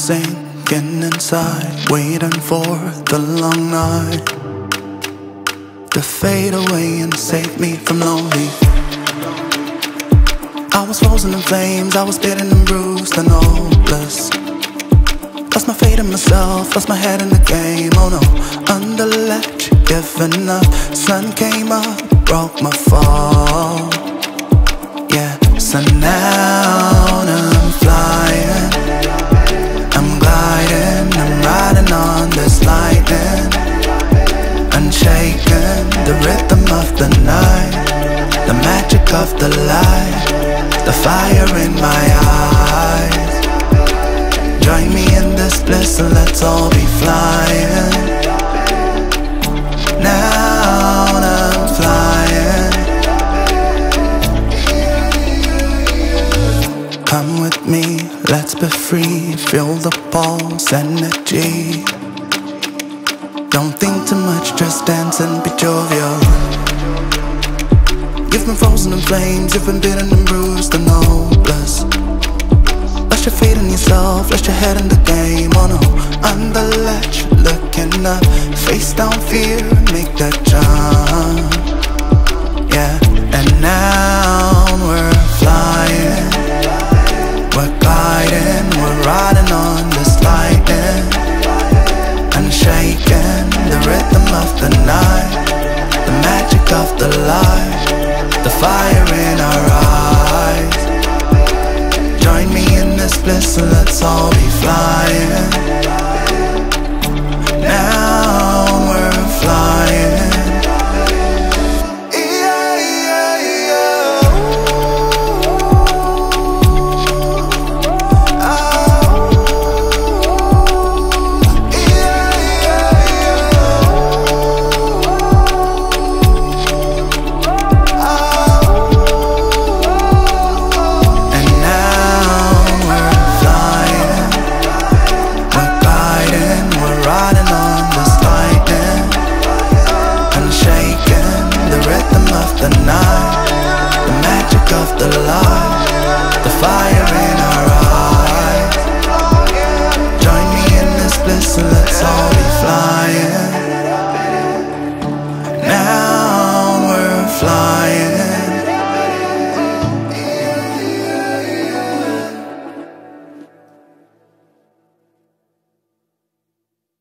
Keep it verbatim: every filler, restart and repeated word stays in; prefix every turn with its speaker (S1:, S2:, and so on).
S1: sinking inside, waiting for the long night to fade away and save me from lonely. I was frozen in flames, I was beaten and bruised and hopeless. Lost my faith in myself, lost my head in the game. Oh no, on the ledge, giving up. Sun came up, broke my fall. Yeah, so now I'm flying, I'm gliding, I'm riding on this lightning, unshaken, the rhythm of the night, the magic of the light, the fire in my eyes. Join me in this bliss and let's all be flying. Now I'm flying. Come with me, let's be free. Feel the pulse, energy. Don't think too much, just dance and be jovial. You've been frozen in flames, you've been beaten and bruised and hopeless. Lost your faith in yourself, lost your head in the game. Oh no, on the ledge, looking up, face down fear, make that jump. Yeah, and now we're flying, we're gliding, we're riding on this lightning, unshaken, the rhythm of the night, the magic of the light, the fire in our eyes. Join me in this bliss and let's all be flying. Now we're flying. Yeah, yeah, yeah. Oh. Yeah, yeah, yeah. Oh. And now we're flying, we're gliding, we're riding on this lightning, unshaken, the rhythm of the night, the magic of the light.